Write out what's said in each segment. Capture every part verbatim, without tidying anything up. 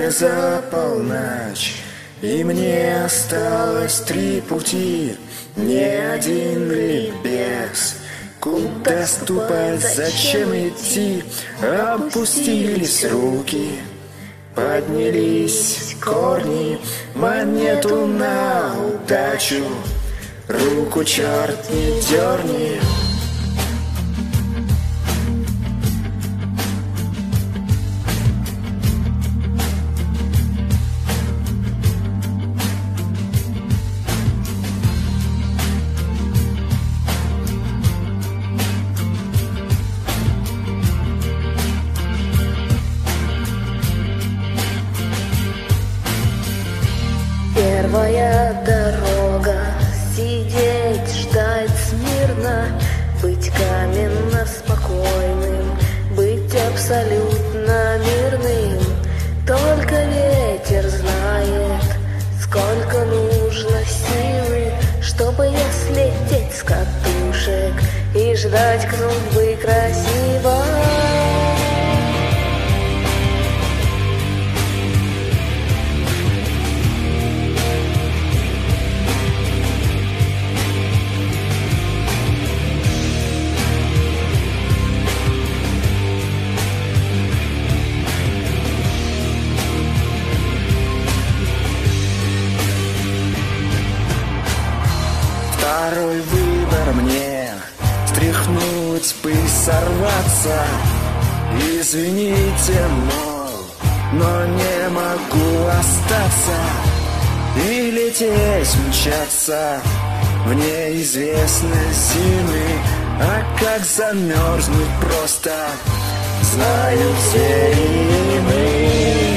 уже за полночь, и мне осталось три пути, ни один ли без. Куда ступать, зачем идти? Опустились руки, поднялись корни, монету на удачу, руку черт не дерни. Первая дорога, сидеть, ждать смирно, быть каменно спокойным, быть абсолютно мирным. Только ветер знает, сколько нужно силы, чтобы не слететь с катушек и ждать клумбы красиво. Второй выбор мне — стряхнуть пыль, сорваться. Извините, мол, но не могу остаться и лететь, мчаться в неизвестность зимы. А как замерзнуть просто, знают все и мы.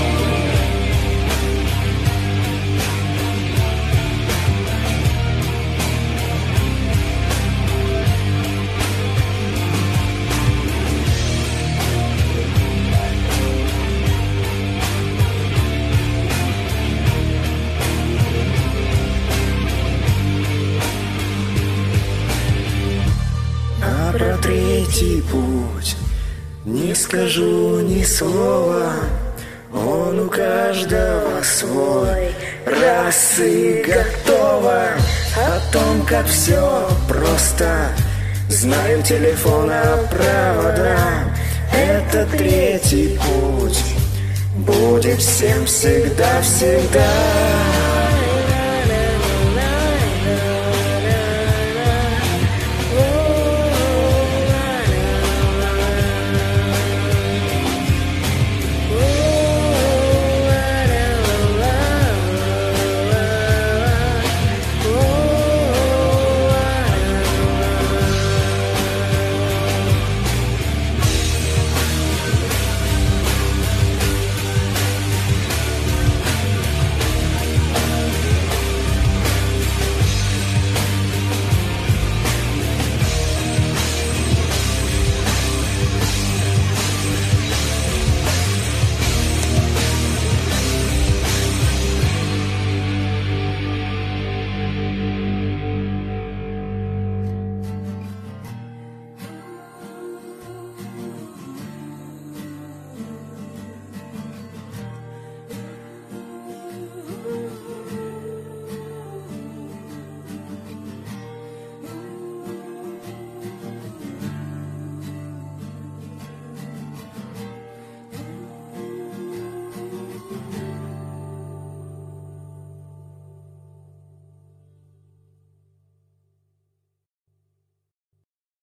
Про третий путь не скажу ни слова, он у каждого свой, раз и готово. О том, как все просто, знаю телефона провода. Это третий путь будет всем всегда-всегда.